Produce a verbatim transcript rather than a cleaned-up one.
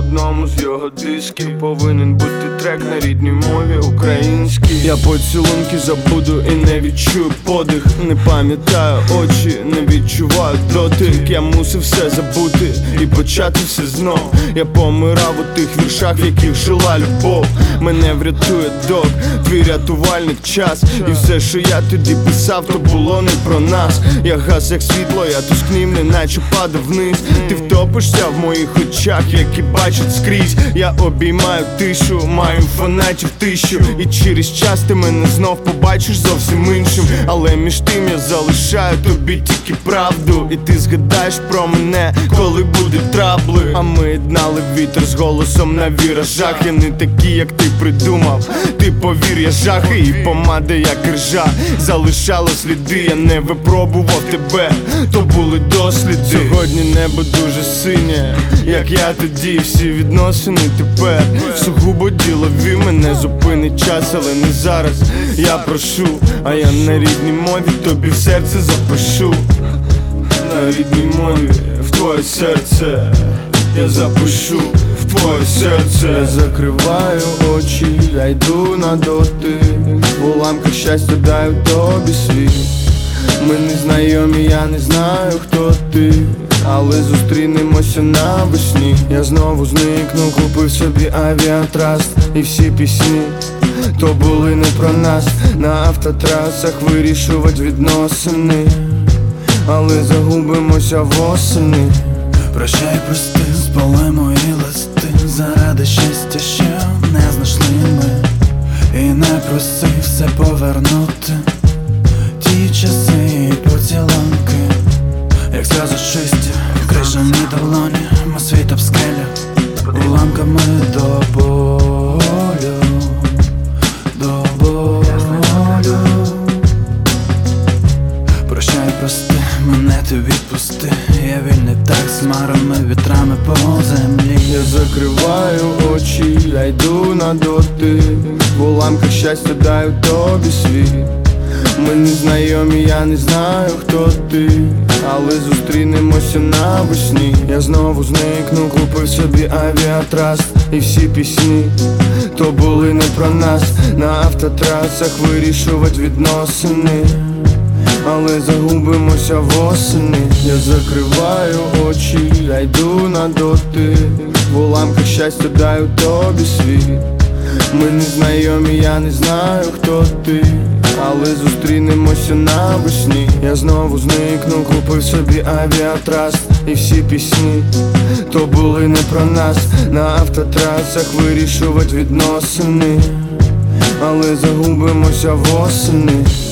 одному з його дисків повинен бути трек на рідній мові українській. Я поцілунки забуду і не відчую подих. Не пам'ятаю очі, не відчуваю дотик. Я мусив все забути і почати все знов. Я помирав у тих віршах, в яких жила любов. Мене врятує док, твій рятувальник час. І все, що я тоді писав, то було не про нас. Я гас як світло, я тускнів, неначе падав вниз. Ти втопишся в моїх очах, які бачать скрізь. Я обіймаю тишу, маю фанатів тисячу. І через час ти мене знов побачиш зовсім іншим. Але між тим я залишаю тобі тільки правду. І ти згадаєш про мене, коли буде трабли. А ми єднали вітер з голосом на віражах. Я не такий, як ти придумав. Ти повір, я жахи і помада, як ржа. Залишала сліди, я не випробував тебе, то були досліди. Сьогодні небо дуже синє, як я тоді. Всі відносини тепер сугубо ділові. Мене зупинить час, але не зараз. Я прошу, а я на рідній мові тобі в серце запишу. На рідній мові в твоє серце я запишу, в твоє серце. Я закриваю очі, я йду на дотик. В уламках щастя даю тобі світ. Ми не знайомі, я не знаю, хто ти, але зустрінемося навесні. Я знову зникну, купив собі авіатраст. І всі пісні то були не про нас. На автотрасах вирішувати відносини, але загубимося восени. Прощай, прости, спали мої листи. Заради щастя, що не знайшли ми. І не проси все повернути. Ті часи і поцілунки, як сльози чисті, крижані долоні. Ми світ об скелі, уламками до болю, до болю. Прощай, прости, мене ти відпусти. Я вільний так з марами, вітрами по землі. Я закриваю очі, я йду на дотик. В уламках щастя даю тобі світ. Ми не знайомі, я не знаю, хто ти, але зустрінемося навесні. Я знову зникну, купив собі авіатраст. І всі пісні то були не про нас. На автотрасах вирішувати відносини, але загубимося восени. Я закриваю очі, я йду на дотик. В уламках щастя даю тобі світ. Ми не знайомі, я не знаю, хто ти, але зустрінемося навесні. Я знову зникну, купив собі авіатраст. І всі пісні то були не про нас. На автотрасах вирішувати відносини, але загубимося восени.